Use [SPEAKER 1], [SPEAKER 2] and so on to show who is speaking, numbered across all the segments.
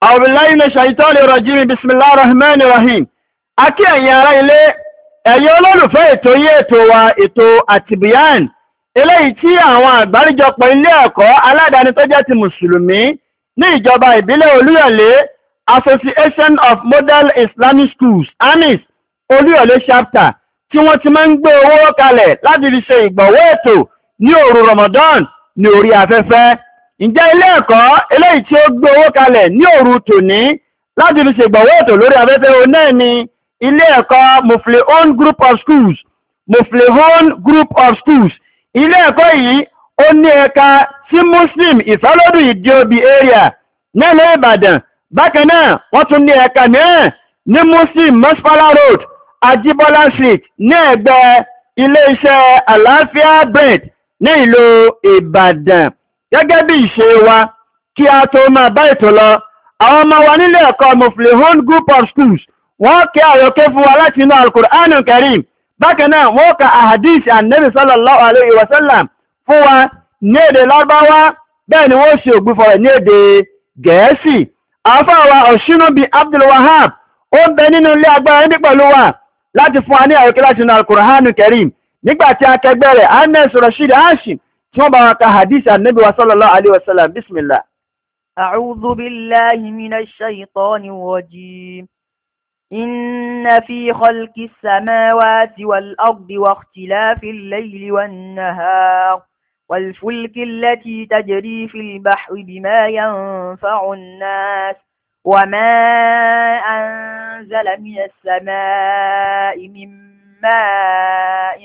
[SPEAKER 1] أعوذ بالله من الشيطان الرجيم بسم الله الرحمن الرحيم akí ẹ̀yin ará ilé ẹ̀yin olólùfẹ́ ètò yìí ètò wa ètò At-Tibyan eléyìí tí àwọn àgbáríjọpọ̀ ilé ẹ̀kọ́ aládàáni tó jẹ́ ti mùsùlùmí ní ìjọba ìbílẹ̀ Olúyọ̀lé Association of Model Islamic Schools AMIS Olúyọ̀lé chapter tí wọ́n ti máa ń gbé owó kalẹ̀ láti fi ṣe ìgbọ̀wọ́ ètò ní òru Ramadan ní orí afẹ́fẹ́. Ǹjẹ́ ilé ẹ̀kọ́ eléyìí tí ó gbé owó kalẹ̀ ní òru tòní láti fi ṣègbọ̀wọ́ ètò lórí afẹ́fẹ́ náà ni ilé ẹ̀kọ́ Muflihun Group of Schools. Muflihun Group of Schools. Ilé ẹ̀kọ́ yìí ó ní ẹ̀ka sí Muslim Ìfẹ́lódù Ìdíòbí area nílẹ̀ Ìbàdàn. Bákan náà wọ́n tún ní ẹ̀ka mìíràn ní Muslim Mosfala Road, Ajibola Street ní ẹ̀gbẹ́ ilé iṣẹ́ Àlàáfíà Bread ní ìlú Ìbàdàn. Gẹ́gẹ́ bí ìṣe wa kí a tó máa bá ètò lọ, àwọn ọmọ wa nílé ẹ̀kọ́ Muflihun Group of Schools wọ́n kí àyọkẹ́ fún wa láti inú Al-Qur'anul Karim. Bákan náà wọ́n ka ahadith Annabi sallallahu alayhi wa sallam fún wa ní èdè Lárúbáwá, bẹ́ẹ̀ ni wọ́n ṣe ògbúfọ̀ rẹ̀ ní èdè Gẹ̀ẹ́sì. Àfáà Ọ̀ṣínúbí Abdul Wahab ó ń bẹ nínú ilé agbára ní pẹ̀lú wa láti fún wa ní àyọkẹ́ láti inú Al-Qur'anul Karim. Nígbàtí akẹgbẹ́ rẹ̀ Anas Rashid Hashim تبارك حديث النبي صلى الله عليه وسلم. بسم الله.
[SPEAKER 2] أعوذ بالله من الشيطان الرجيم. إن في خلق السماوات والأرض واختلاف الليل والنهار والفلك التي تجري في البحر بما ينفع الناس وما أنزل من السماء من ماء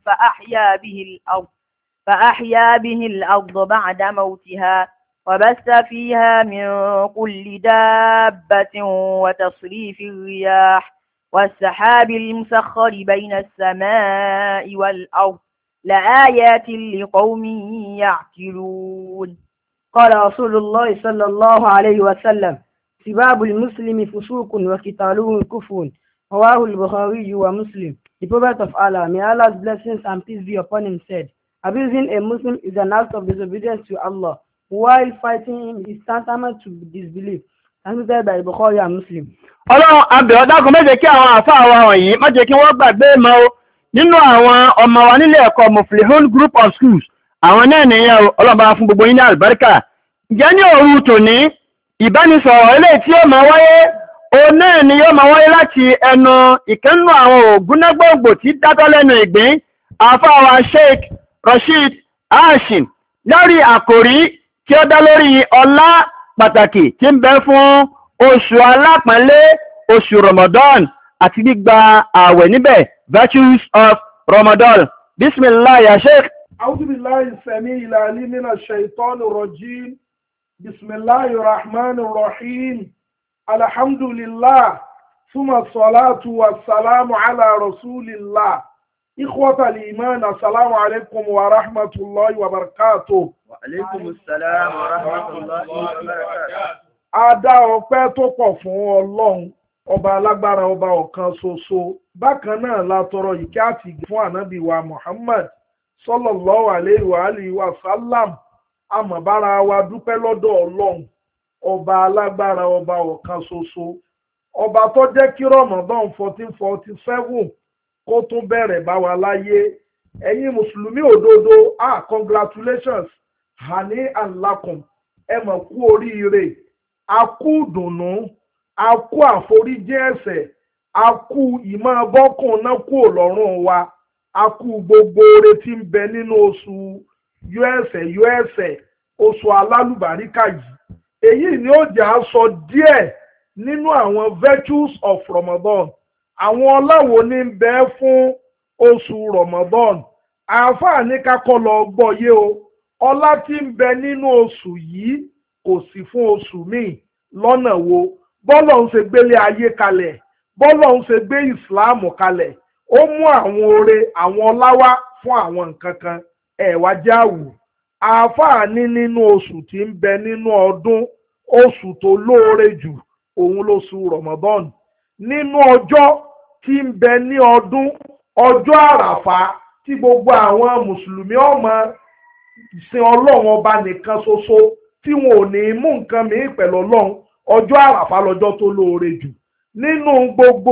[SPEAKER 2] فأحيا به الأرض بعد موتها وبث فيها من كل دابة وتصريف الرياح والسحاب المسخر بين السماء والأرض لآيات لقوم يعقلون.
[SPEAKER 3] قال رسول الله صلى الله عليه وسلم: سباب المسلم فسوق وقتاله كفر. رواه البخاري ومسلم. The Prophet of Allah, may Allah's blessings and peace be upon him, said, abusing a Muslim is an act of disobedience to Allah, while fighting him is tantamount to disbelief. Transmitted by Bukhari and Muslim.
[SPEAKER 1] Ọlọ́run abẹ̀ ọ̀dákun má jẹ́ kí àwọn àfáà wa wọ̀nyí má jẹ́ kí wọ́n gbàgbé mọ́ o nínú àwọn ọmọ wa nílé ẹ̀kọ́ Muflihun Group of Schools. Àwọn náà nìyẹn Ọlọ́run bá fún gbogbo yín ní àlùbáríkà. Ǹjẹ́ ní òru tòní ìbánisọ̀rọ̀ eléyìí tí yóò máa wáyé òun náà ni yóò máa wáyé láti ẹnu ìkànnù àwọn ògúnnágbòǹgbò tí dátọ́ lẹ́nu ìgbín àfáà wa Sheikh Rashid Hashim lórí àkòrí tí ó dá lórí ọlá pàtàkì tí ń bẹ fún oṣù alápọ̀nlé oṣù Ramadan àti gbígba ààwẹ̀ níbẹ̀, virtues of Ramadan. Bismillah ya Sheikh.
[SPEAKER 4] A'udhu billahi as-sami'il 'alim minash shaitanir rajim. Bismillahir rahmanir rahim. Alhamdulillah. Thumma salatu wassalamu ala rasulillah. إخوة الإيمان السلام عليكم ورحمة الله وبركاته.
[SPEAKER 1] وعليكم السلام ورحمة الله وبركاته.
[SPEAKER 4] A dá ọpẹ́ tó pọ̀ fún Ọlọ́run, ọba alágbára, ọba ọ̀kan ṣoṣo. Bákan náà la tọrọ ìkẹ́ àti ìgẹ̀ fún ànábì wa Muhammad sallallahu alayhi wa sallam. Àmọ̀bára wa dúpẹ́ lọ́dọ̀ Ọlọ́run, ọba alágbára, ọba ọ̀kan ṣoṣo. Ọba tó jẹ́ kí Ramadan 1447 kó tún bẹ̀rẹ̀ bá wa láyé. Ẹ̀yin mùsùlùmí òdodo, congratulations, hani alakum, ẹ mọ̀ kú oríire, a kú dùnnú, a kú àforíjì ẹ̀ṣẹ̀, a kú ìmọ̀ bọ́kùn náà kú lọ́rùn wa, a kú gbogbo oore tí ń bẹ nínú oṣù yọ́ẹ̀sẹ̀ oṣù alálùbáríkà yìí. Èyí ni ó jẹ́ á sọ díẹ̀ nínú àwọn virtues of Ramadan. Àwọn ọláwo ní ń bẹ fún oṣù Ramadan. Àáfàá ní kákọ́ lọ gbọ́ yé o. Ọlá tí ń bẹ nínú oṣù yìí kò sí fún oṣù míì lọ́nà wo. Bọ́lọ̀ ń ṣe gbélé ayé kalẹ̀, bọ́lọ̀ ń ṣe gbé ìsìláàmù kalẹ̀. Ó mú àwọn oore, àwọn ọlá wá fún àwọn nǹkan kan. Ẹ̀wá jáwù. Àáfàá ní nínú oṣù tí ń bẹ nínú ọdún, oṣù tó lóore jù òun lóṣù Ramadan. Nínú ọjọ́ tí ń bẹ ní ọdún, ọjọ́ àràfà tí gbogbo àwọn mùsùlùmí ọmọ sin Ọlọ́run ọba nìkan ṣoṣo tí wọn ò ní mú nǹkan mìíràn pẹ̀lú Ọlọ́run, ọjọ́ àràfà lọ́jọ́ tó lóore jù nínú gbogbo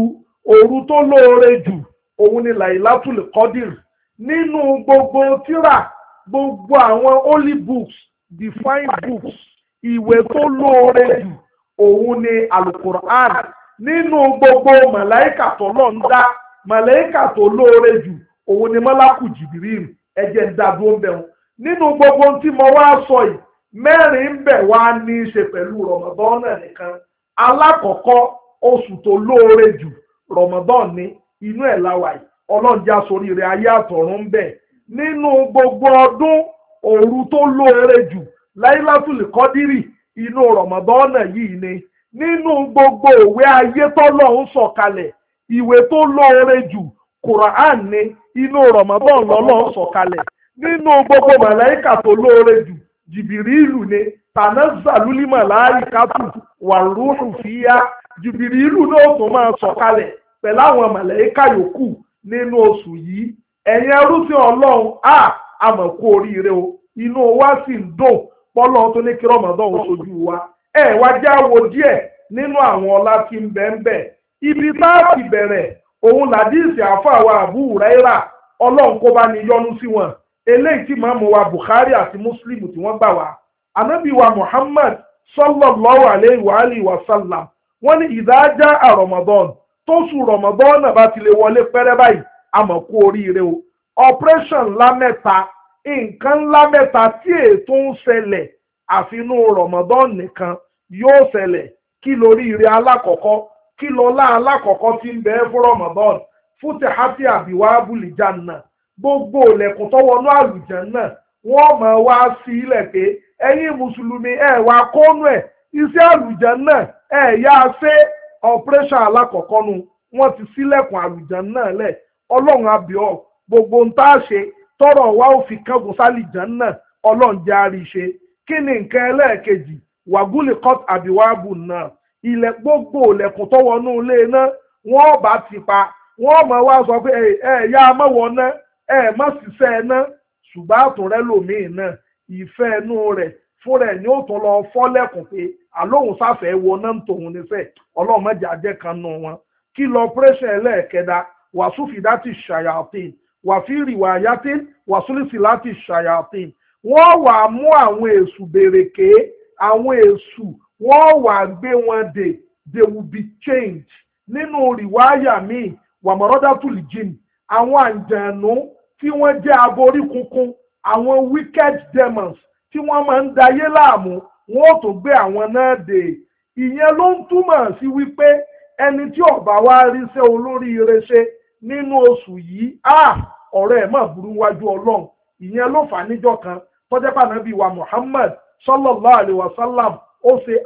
[SPEAKER 4] òru tó lóore jù òun ni lailatul qadir nínú gbogbo tírà gbogbo àwọn holy books divine books ìwé tó lóore jù òun ni alukur'an nínú gbogbo màláìkà tó lọ ń dá màláìkà tó lóore jù òun ni mọ́lákù jìbìrìl ẹ̀jẹ̀ ń dá dúró ń bẹ̀rù nínú gbogbo tí mo wá sọ yìí mẹ́rin ń bẹ̀ wá ní í ṣe pẹ̀lú rọ̀mọ̀dán nìkan alákọ̀ọ́kọ́ oṣù tó lóore jù rọ̀mọ̀dán ní inú ẹ̀ láwà yìí ọlọ́njà sórí rẹ̀ ayé àtọ̀run ń bẹ̀ nínú gbogbo ọdún òru tó lóore jù láìlátùlì kọ́dírì inú rọ̀mọ̀dán yìí ni nínú gbogbo òwe ayé tọ́lọ̀ ń sọ̀kalẹ̀ ìwé tó lóore jù Quran ní inú rọ̀mọ̀dán lọ́lọ́ ń sọ̀kalẹ̀ nínú gbogbo màláìkà tó lóore jù jìbìrìlù ni tànàzàlúlì màláìkàtù wà rúhù fíyà jìbìrìlù náà tó máa sọ̀kalẹ̀ pẹ̀lú àwọn màláìkà yòókù nínú oṣù yìí ẹ̀yin ẹrúsìn ọlọ́run àmọ̀ kú oríire o inú wa sì ń dùn pọ́lọ́ tó ní kí rọ̀mọ̀dán ó sojú wa wá já wo díẹ̀ nínú àwọn ọlá tí ń bẹ ń bẹ ibi tá a ti bẹ̀rẹ̀ òun làdíìsì àfàwà Abu Huraira ọlọ́run kó bá ní yọ́nú sí wọn eléyìí tí màmú wa Bukhari àti Muslim tí wọ́n gbà wá anábì wa Muhammad sallallahu alayhi wa sallam wọ́n ní ìdájá àrọ̀mọ̀dán tóṣù Ramadan náà bá ti lè wọlé pẹ́rẹ́ báyìí àmọ́ kú oríire o operation ńlá mẹ́ta nǹkan ńlá mẹ́ta tí ètò ń ṣẹlẹ̀ àfinú Ramadan nìkan yóò ṣẹlẹ̀ kí lóríire alákọ̀ọ́kọ́ kí lọ́lá alákọ̀ọ́kọ́ tí ń bẹ fún Ramadan futihati abwabul janna gbogbo ilẹ̀kùn tó wọnú àlùjánnà wọ́n máa wá sí ilẹ̀ pé ẹ̀yin mùsùlùmí wá kónú ẹ̀ iṣẹ́ àlùjánnà yá ṣe operation alákọ̀ọ́kọ́ nu wọ́n ti ṣílẹ̀kùn àlùjánnà lẹ̀ ọlọ́run abíọ́ gbogbo ń tá a ṣe tọrọ wa ò fi kángun sálìjánnà ọlọ́run jẹ́ àrí ṣe kí ni nǹkan ẹlẹ́ẹ̀kejì wàgúlì court àbíwáàbù náà ilẹ̀ gbogbo ilẹ̀kùn tó wọnú ilé náà wọ́n bá ti pa wọ́n mọ̀ wá sọ pé yá mọ̀wọ́ náà má ṣiṣẹ́ ẹ náà ṣùgbọ́n àtúnrẹ́ lòmíì náà ìfẹ́ ẹnu rẹ̀ fún rẹ̀ ni ó tún lọ fọ́ lẹ́kùn pé àlóhùn sáfẹ́ wo náà ń tòun nífẹ̀ẹ́ ọlọ́run mẹ́jọ ajẹ́ kan nù wọn kí lọ pírẹ́ṣẹ̀ ẹlẹ́ẹ̀kẹta wàsúfì láti ṣàyàtìn wàfíìrì wàyàtìn wàsúlìsì láti ṣàyàtìn wọ́n wà mú àwọn èṣù bèrèké àwọn èṣù wọ́n wà gbé wọn dè they will be changed nínú rìwáyà míì wàmọ̀rọ́dátùlì jìn àwọn àǹjànú tí wọ́n jẹ́ aborí kunkun àwọn wicked demons tí wọ́n máa ń dayé láàmú wọ́n ò tó gbé àwọn náà dè ìyẹn ló ń túmọ̀ sí wípé ẹni tí ó bá wá ríṣẹ́ olóríire ṣe nínú oṣù yìí ọ̀rẹ́ ẹ̀ má burú wájú ọlọ́run ìyẹn ló fà níjọ́ kan tọ́jẹ́ pànábì wa Muhammad sallallahu alayhi wa sallam ó ṣe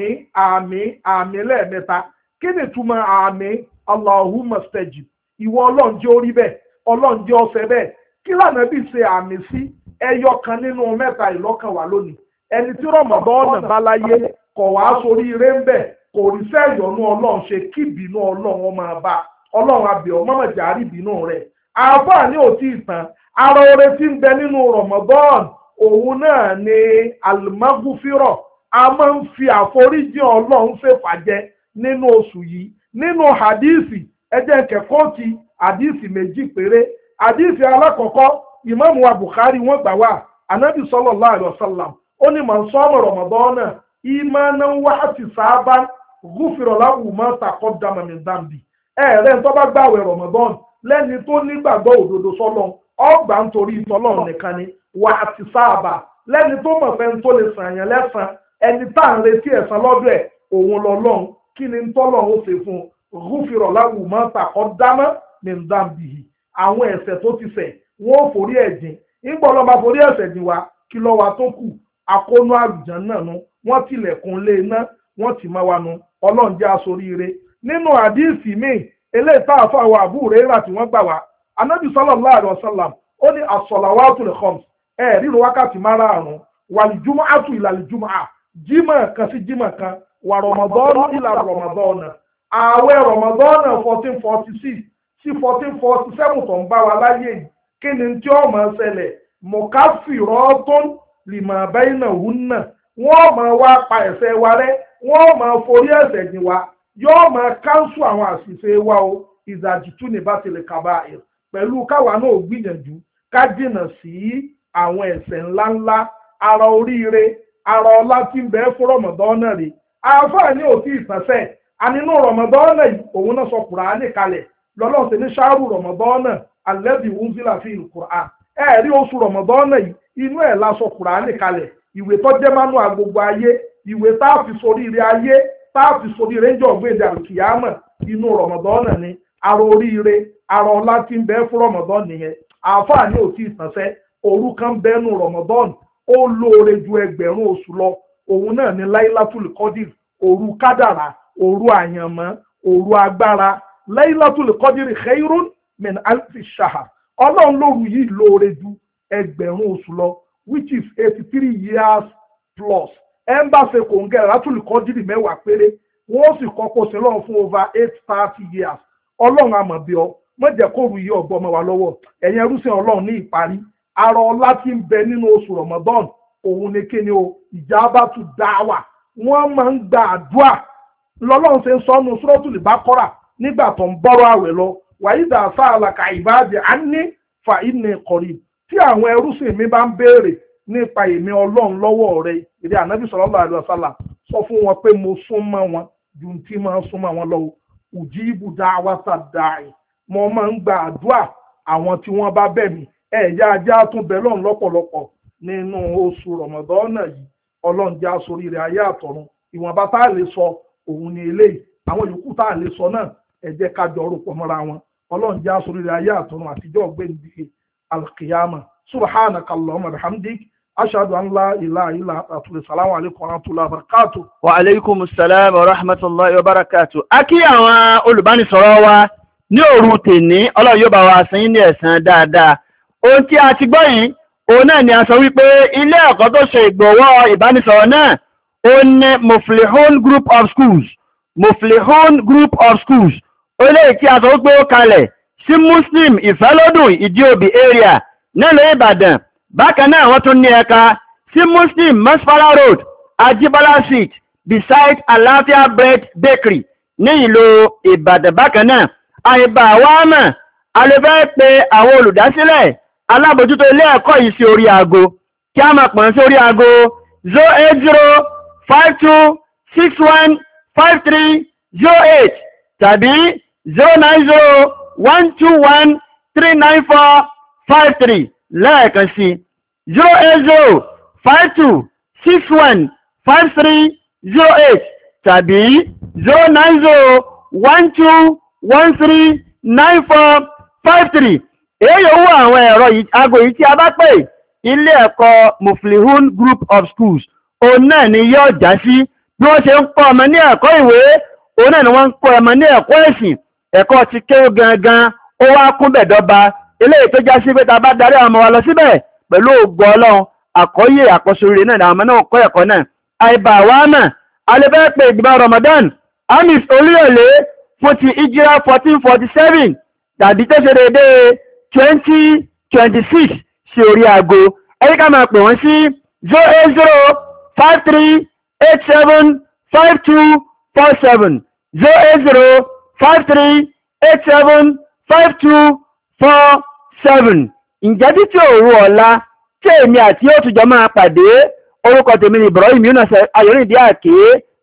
[SPEAKER 4] àmì lẹ́ẹ̀mẹ́ta kí ni túmọ̀ àmì Allahumma stajib ìwọ ọlọ́run jẹ́ orí bẹ́ẹ̀ ọlọ́run jẹ́ ọ̀sẹ̀ bẹ́ẹ̀ kí lànàbì ṣe àmì sí ẹyọ kan nínú mẹ́ta ìlọ́kàn wà lónìí ẹni tí Ramadan bá láyé kọ̀ wá sórí ire ń bẹ̀ kò rí sẹ́yọ̀nù ọlọ́run ṣe kí ìbínú ọlọ́run máa bá ọlọ́run abẹ́ọ̀ mọ́mọ́jà rí ìbínú rẹ̀ àáfàá ní òtí ìtàn ara oore tí ń bẹ nínú Ramadan òun náà ni alimagufiro a máa ń fi àforíjì ọlọ́run ṣèfàjẹ nínú oṣù yìí nínú hadisi ẹjẹ́ kẹ́kọ̀ọ́ ti hadisi méjì péré hadisi alákọ̀ọ́kọ́ ìmáàmù wa Bukhari wọ́n gbà wá anabi sallallahu alaihi wasallam ó ní man sama Ramadana imanan wa ihtisaban ghufira lahu ma taqaddama min dhanbi ẹ̀rẹ́ tó bá gbàwẹ̀ Ramadan lẹ́ni tó nígbàgbọ́ òdodo sọ́lọ́ ọgbà nítorí ìtọ́lọ́run nìkan ni wà á ti sáàbà lẹ́ni tó mọ̀ fẹ́ tó lè sàn yẹn lẹ́sàn ẹni tá à ń retí ẹ̀san lọ́dọ̀ ẹ̀ òun lọ́lọ́run kí ni tọ́lọ́run ó ṣe fún un rúfìrọ̀ láwù máa tàkọ́ dámọ́ ní ndàmbìhì àwọn ẹ̀ṣẹ̀ tó ti ṣẹ̀ wọ́n ò forí ẹ̀ jìn nígbà ọlọ́ba forí ẹ̀ṣẹ̀ jìn wá kí lọ́wọ́ tó kù akónú àlùján náà nu wọ́n tilẹ̀kùn lé iná wọ́n ti máa wa nu ọlọ́run jẹ́ aṣoríire nínú àdíìsì míì eléyìí tá a fọ àwọn Abu Hurairah tí wọ́n gbà wá anábì sallallahu alaihi wasallam ó ní as-salawatul khams ríro wákàtí márààrún wal-jumu'atu ila al-jumu'ah jímọ̀ kan sí jímọ̀ kan wà Ramadan ila Ramadan ààwẹ̀ Ramadan 1446 sí 1447 tó ń bá wa láyé yìí kí ni tí ó máa ṣẹlẹ̀ mukaffiratun lima bainahunna wọ́n máa wá pa ẹ̀ṣẹ̀ wa rẹ́ wọ́n máa forí ẹ̀ṣẹ̀ jìn wá yóò máa káńsù àwọn àṣìṣe wa o ìzàjìtú ní bátìlẹ̀ kaba pẹ̀lú káwa náà gbìyànjú ká dènà sí àwọn ẹ̀ṣẹ̀ ńláńlá ara oríire ara ọlá tí ń bẹ fún rọmọdọ́nà rè àǹfààní òtí ìtànṣẹ́ àninú rọmọdọ́nà yìí òun náà sọ Kùránì kalẹ̀ lọ́lọ́run ṣe ní ṣáàrù rọmọdọ́nà alẹ́bí unzila fi Kùránì ẹ̀rí oṣù rọmọdọ́nà yìí inú ẹ̀ la sọ Kùránì kalẹ̀ ìwé tó jẹ́ mánú gbogbo ayé ìwé tá a fi soríire ayé tá a fi soríire ń jọ gbèdé àlùkìyámà inú rọmọdọ́nà ni ara oríire ara ọlá tí ń bẹ fún rọmọdọ́nà yẹn àǹfààní òtí ìtànṣẹ́ òru kan bẹ́nu rọmọdọ́nà ó lóore ju ẹgbẹ̀rún oṣù lọ òun náà ni láìlátùlù kọ́dìrì òru kádàrà òru àyànmọ́ òru agbára láìlátùlù kọ́dìrì khairun min alfi shahar ọlọ́run lóru yìí lóore ju ẹgbẹ̀rún oṣù lọ which is 83 years plus ẹ̀ńbàṣe kò ń gẹ̀rẹ́ látùlù kọ́dìrì mẹ́wàá péré wọ́n sì kọ́kọ́ sí lọ́run fún over 830 years ọlọ́run àmọ̀bíọ́ mọ̀jẹ̀ kóru yìí ọ̀gbọ́n mọ́ wa lọ́wọ́ ẹ̀yin ẹrúsìn ọlọ́run ní ìparí ara ọlá tí ń bẹ nínú oṣù Ramadan òun ni kí ni o ìjábàtú dáwà wọ́n máa ń gba àdúrà lọ́lọ́run ṣe ń sọnù Suratul Baqara nígbà tó ń bọ́rọ̀ àwẹ̀ lọ wàyídà sa'alaka ibadi anni fa inni qarib tí àwọn ẹrúsìn mi bá ń béèrè nípa èmi ọlọ́run lọ́wọ́ rẹ̀ èdè ànábì sallallahu alaihi wasallam sọ fún wọn pé mo súnmọ́ wọn ju tí máa ń súnmọ́ wọn lọ́wọ́ ujibu da'wata da'i mo máa ń gba àdúrà àwọn tí wọ́n bá bẹ̀ mí ẹ̀yà ajá tún bẹ̀ lọ́n lọ́pọ̀lọpọ̀ nínú oṣù Ramadan yìí ọlọ́run já sórí rẹ̀ ayé àtọ̀run ìwọ̀nba tá a lè sọ òun ni eléyìí àwọn yòókù tá a lè sọ náà ẹ jẹ́ ká jọ rò pọ̀ mọ́ra wọn ọlọ́run já sórí rẹ̀ ayé àtọ̀run àtijọ́ ọ̀gbẹ́ni alkiyama subhanaka allahumma bihamdik ashhadu an la ilaha illa anta assalamu alaykum wa rahmatullahi wa barakatuh.
[SPEAKER 1] wa alaykum assalam wa rahmatullahi wa barakatuh. a kí àwọn olùbánisọ̀rọ̀ wa ní òru tèní ọlọ́run yóò bá wa san yín ní ẹ̀san dáadáa. Ohun tí a ti gbọ́ yìí, òun náà ni a sọ wípé ilé ẹ̀kọ́ tó ṣe ìgbọ̀wọ́ ìbánisọ̀rọ̀ náà, ó ní Muflihun Group of Schools. Muflihun Group of Schools. Ó lè tí a sọ wípé ó kalẹ̀ sí Muslim Ìfẹ́lódùn Ìdíòbí area nílùú Ìbàdàn. Bákan náà wọ́n tún ní ẹ̀ka sí Muslim Masfara Road, Ajibala Street, beside Alafia Bread Bakery ní ìlú Ìbàdàn. Bákan náà, àìbà wa mọ̀, a lè fẹ́ pe àwọn olùdásílẹ̀ alábòjútó ilé ẹ̀kọ́ yìí sí orí aago kí a máa pọ̀n sí orí aago 08052615308 tàbí 09012139453 lẹ́ẹ̀kan sí 08052615308 tàbí 09012139453 èyí owó àwọn ẹ̀rọ aago yìí tí a bá pè ilé ẹ̀kọ́ Muflihun Group of Schools òun náà ni yóò já sí bí wọ́n ṣe ń kọ́ ọmọ ní ẹ̀kọ́ ìwé òun náà ni wọ́n ń kọ́ ọmọ ní ẹ̀kọ́ ẹ̀sìn ẹ̀kọ́ ti kéwú gangan ó wá kún bẹ̀dọ́ba eléyìí tó já sí pé ta bá darí àwọn ọmọ wa lọ síbẹ̀ pẹ̀lú ògo Ọlọ́run àkọ́yè àkọsórí náà àwọn ọmọ náà kọ́ ẹ̀kọ́ náà àìbà wa mà alẹ́bẹ́ pé ìgbìmọ̀ Ramadan amis orílẹ̀-èdè fún ti ìjírá 1447 tàbí tó ṣe déédéé 2026 sí orí aago ẹ̀yíká máa pè wọ́n sí 08053875247 08053875247 ǹjẹ́ títí òru ọ̀la tí èmi àti yóò tùjọ máa pàdé orúkọ tèmi ni Ibrahim Yunus Ayọ̀rìndé Àkè